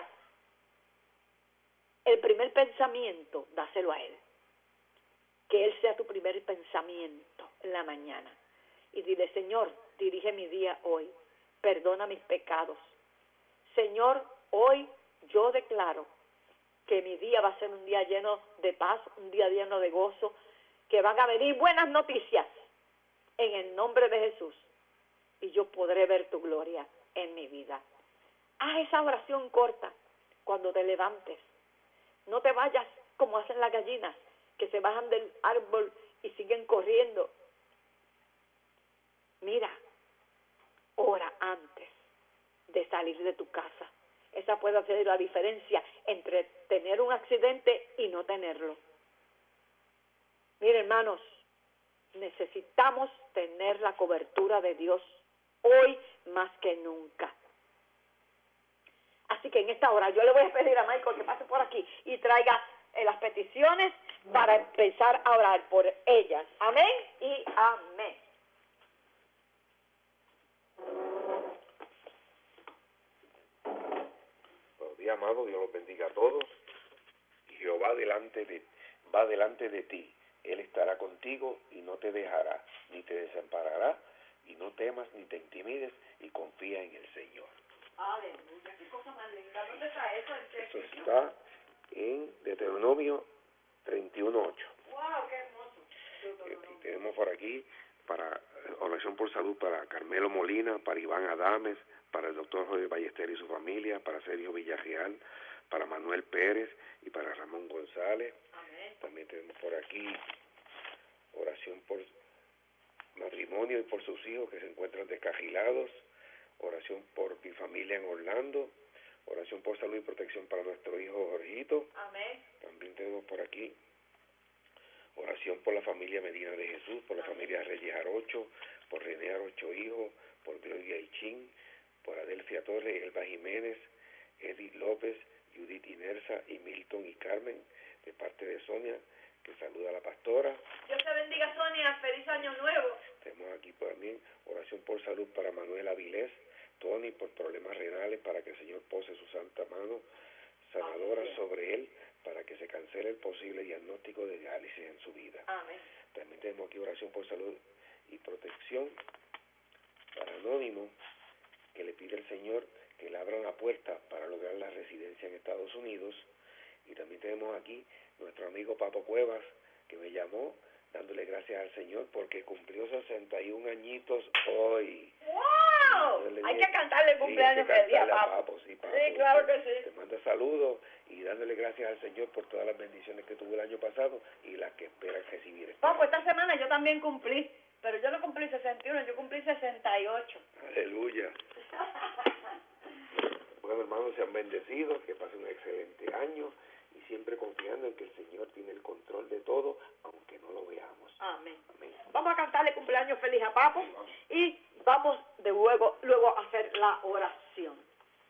el primer pensamiento, dáselo a Él. Que Él sea tu primer pensamiento en la mañana. Y dile, Señor, dirige mi día hoy, perdona mis pecados. Señor, hoy yo declaro que mi día va a ser un día lleno de paz, un día lleno de gozo, que van a venir buenas noticias en el nombre de Jesús. Y yo podré ver tu gloria en mi vida. Haz esa oración corta cuando te levantes. No te vayas como hacen las gallinas, que se bajan del árbol y siguen corriendo. Mira, ora antes de salir de tu casa. Esa puede hacer la diferencia entre tener un accidente y no tenerlo. Miren, hermanos, necesitamos tener la cobertura de Dios hoy más que nunca. Así que en esta hora yo le voy a pedir a Michael que pase por aquí y traiga eh, las peticiones para empezar a orar por ellas. Amén y amén. Buenos días, amado. Dios los bendiga a todos. Y Jehová delante de, va delante de ti. Él estará contigo y no te dejará, ni te desamparará. Y no temas ni te intimides y confía en el Señor. Aleluya, qué cosa más linda. ¿Dónde está eso? Eso está en Deuteronomio treinta y uno ocho. ¡Wow, qué hermoso! Eh, y tenemos por aquí para oración por salud para Carmelo Molina, para Iván Adames, para el doctor Jorge Ballester y su familia, para Sergio Villarreal, para Manuel Pérez y para Ramón González. Amén. También tenemos por aquí oración por matrimonio y por sus hijos que se encuentran descarrilados, oración por mi familia en Orlando, oración por salud y protección para nuestro hijo Jorgito. Amén. También tenemos por aquí oración por la familia Medina de Jesús, por la Amén. Familia Reyes Arocho, por René Arocho Hijo, por Gloria Ichín, por Adelfia Torres, Elba Jiménez, Edith López, Judith Inerza y Milton y Carmen, de parte de Sonia, que saluda a la pastora. Dios te bendiga, Sonia. Feliz año nuevo. Tenemos aquí también oración por salud para Manuel Avilés, Tony, por problemas renales, para que el Señor pose su santa mano sanadora Amén. Sobre él, para que se cancele el posible diagnóstico de diálisis en su vida. Amén. También tenemos aquí oración por salud y protección para Anónimo, que le pide al Señor que le abra una puerta para lograr la residencia en Estados Unidos. Y también tenemos aquí nuestro amigo Papo Cuevas, que me llamó dándole gracias al Señor porque cumplió sesenta y un añitos hoy. ¡Wow! Hay dije, que cantarle el cumpleaños feliz a Papo. Papo, sí, Papo. Sí, claro que sí. Te manda saludos y dándole gracias al Señor por todas las bendiciones que tuvo el año pasado y las que espera recibir. Este Papo, esta semana yo también cumplí, pero yo no cumplí sesenta y uno, yo cumplí sesenta y ocho. Aleluya. Bueno, hermanos, sean bendecidos, que pasen un excelente año y siempre confiando en que el Señor tiene el control de todo, aunque no lo veamos. Amén. Amén. Vamos a cantarle cumpleaños feliz a Papo y vamos de luego, luego a hacer la oración.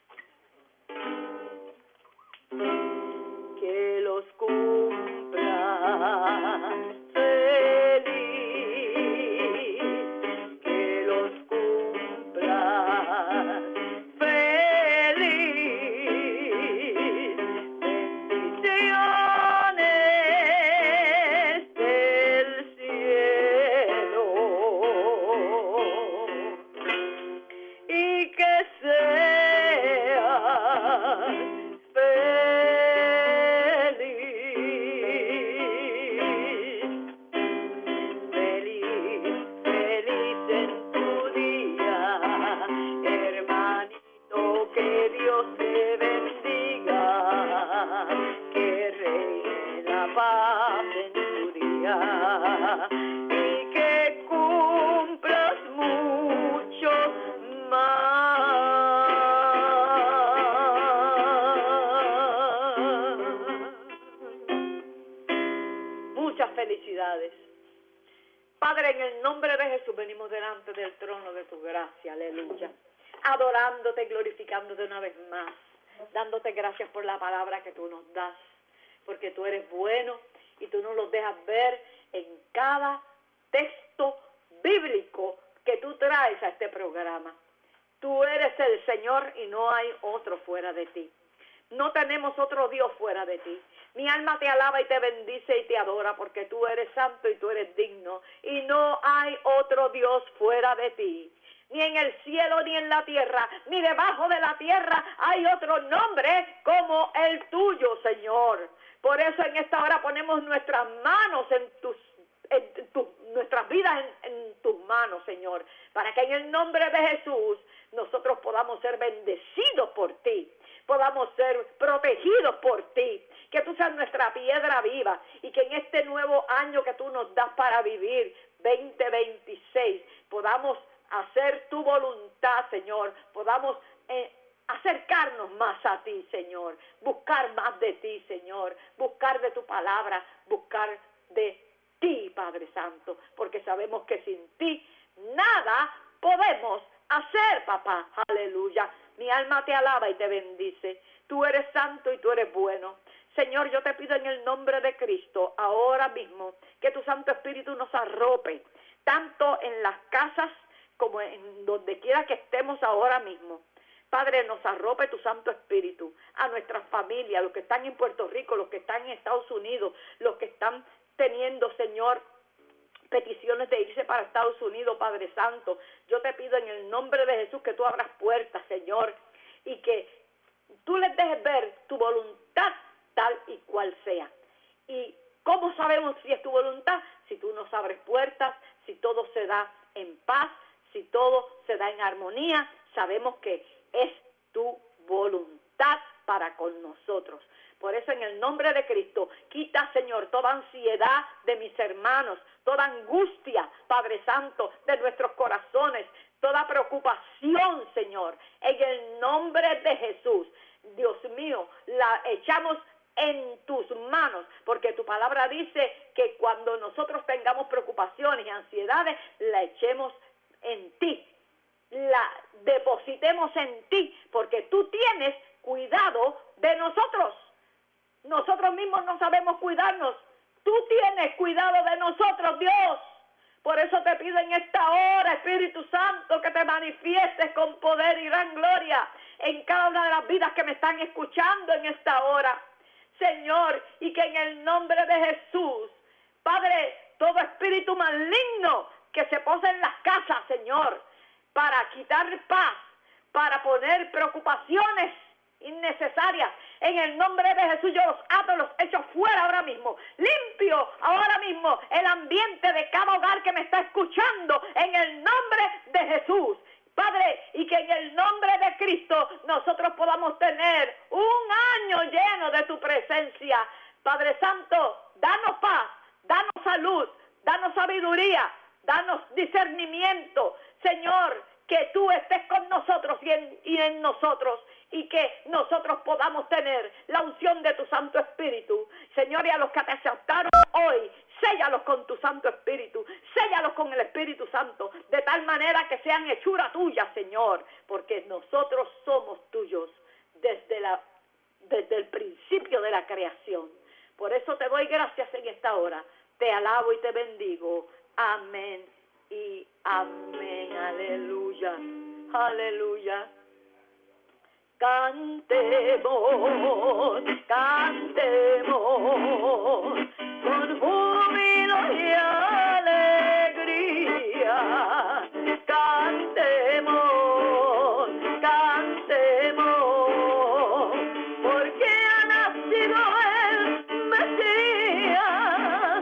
Que los cumpla feliz, que los cumpla feliz, bendiciones del cielo y que sean y que cumplas muchos felicidades. Padre, en el nombre de Jesús venimos delante del trono de tu gracia, aleluya, adorándote y glorificándote una vez más, dándote gracias por la palabra que tú nos das, porque tú eres bueno y tú nos lo dejas ver en cada texto bíblico que tú traes a este programa. Tú eres el Señor y no hay otro fuera de ti. No tenemos otro Dios fuera de ti. Mi alma te alaba y te bendice y te adora porque tú eres santo y tú eres digno. Y no hay otro Dios fuera de ti. Ni en el cielo ni en la tierra, ni debajo de la tierra hay otro nombre como el tuyo, Señor. Por eso en esta hora ponemos nuestras manos en tus En tu, nuestras vidas en, en tus manos, Señor, para que en el nombre de Jesús nosotros podamos ser bendecidos por ti, podamos ser protegidos por ti, que tú seas nuestra piedra viva y que en este nuevo año que tú nos das para vivir, veinte veintiséis, podamos hacer tu voluntad, Señor, podamos eh, acercarnos más a ti, Señor, buscar más de ti, Señor, buscar de tu palabra, buscar de ti, Padre Santo, porque sabemos que sin ti nada podemos hacer, papá. Aleluya. Mi alma te alaba y te bendice. Tú eres santo y tú eres bueno. Señor, yo te pido en el nombre de Cristo, ahora mismo, que tu Santo Espíritu nos arrope, tanto en las casas como en donde quiera que estemos ahora mismo. Padre, nos arrope tu Santo Espíritu a nuestras familias, los que están en Puerto Rico, los que están en Estados Unidos, los que están teniendo, Señor, peticiones de irse para Estados Unidos, Padre Santo. Yo te pido en el nombre de Jesús que tú abras puertas, Señor, y que tú les dejes ver tu voluntad tal y cual sea. ¿Y cómo sabemos si es tu voluntad? Si tú nos abres puertas, si todo se da en paz, si todo se da en armonía, sabemos que es tu voluntad para con nosotros. Por eso en el nombre de Cristo, quita, Señor, toda ansiedad de mis hermanos, toda angustia, Padre Santo, de nuestros corazones, toda preocupación, Señor, en el nombre de Jesús. Dios mío, la echamos en tus manos, porque tu palabra dice que cuando nosotros tengamos preocupaciones y ansiedades, la echemos en ti, la depositemos en ti, porque tú tienes cuidado de nosotros. Nosotros mismos no sabemos cuidarnos. Tú tienes cuidado de nosotros, Dios. Por eso te pido en esta hora, Espíritu Santo, que te manifiestes con poder y gran gloria en cada una de las vidas que me están escuchando en esta hora, Señor, y que en el nombre de Jesús, Padre, todo espíritu maligno que se posa en las casas, Señor, para quitar paz, para poner preocupaciones innecesarias, en el nombre de Jesús yo los ato, los echo fuera ahora mismo, limpio ahora mismo el ambiente de cada hogar que me está escuchando en el nombre de Jesús, Padre, y que en el nombre de Cristo nosotros podamos tener un año lleno de tu presencia. Padre Santo, danos paz, danos salud, danos sabiduría, danos discernimiento, Señor, que tú estés con nosotros y en, y en nosotros, y que nosotros podamos tener la unción de tu Santo Espíritu. Señor, y a los que te aceptaron hoy, séllalos con tu Santo Espíritu, séllalos con el Espíritu Santo, de tal manera que sean hechura tuya, Señor, porque nosotros somos tuyos desde, la, desde el principio de la creación. Por eso te doy gracias en esta hora, te alabo y te bendigo. Amén y amén. Aleluya, aleluya. Cantemos, cantemos con júbilo y alegría. Cantemos, cantemos, porque ha nacido el Mesías.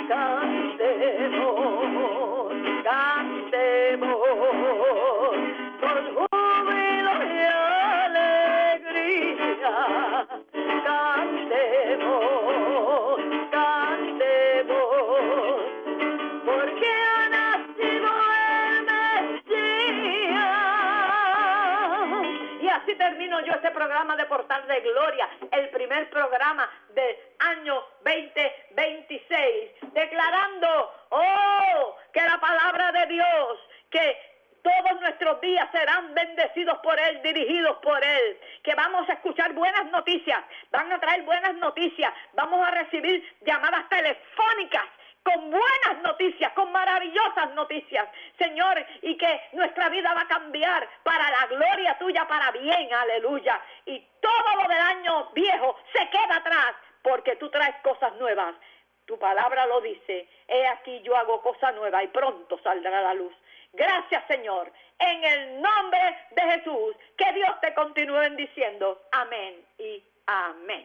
Cantemos, cantemos con júbilo y alegría. Cantemos, cantemos, porque ha nacido el Mesías. Y así termino yo este programa de Portal de Gloria, el primer programa del año veinte veintiséis. declarando, oh, que la palabra de Dios, que todos nuestros días serán bendecidos por Él, dirigidos por Él, que vamos a escuchar buenas noticias, van a traer buenas noticias, vamos a recibir llamadas telefónicas con buenas noticias, con maravillosas noticias, Señor, y que nuestra vida va a cambiar para la gloria tuya, para bien, aleluya, y todo lo del año viejo se queda atrás, porque tú traes cosas nuevas. Tu palabra lo dice, he aquí yo hago cosa nueva y pronto saldrá la luz. Gracias, Señor, en el nombre de Jesús, que Dios te continúe bendiciendo. Amén y amén.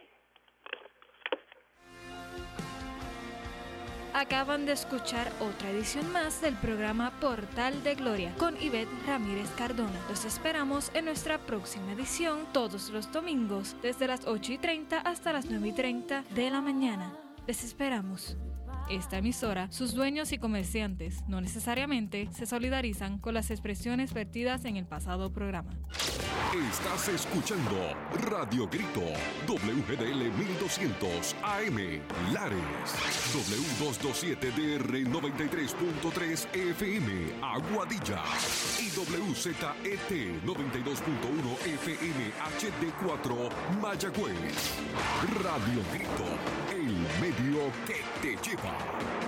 Acaban de escuchar otra edición más del programa Portal de Gloria con Ivette Ramírez Cardona. Los esperamos en nuestra próxima edición todos los domingos desde las ocho y treinta hasta las nueve y treinta de la mañana. Les esperamos. Esta emisora, sus dueños y comerciantes no necesariamente se solidarizan con las expresiones vertidas en el pasado programa. Estás escuchando Radio Grito, W G D L mil doscientos A M, Lares, W doscientos veintisiete D R noventa y tres punto tres F M, Aguadilla, y W Z E T noventa y dos punto uno F M H D cuatro, Mayagüez. Radio Grito, el medio que te lleva.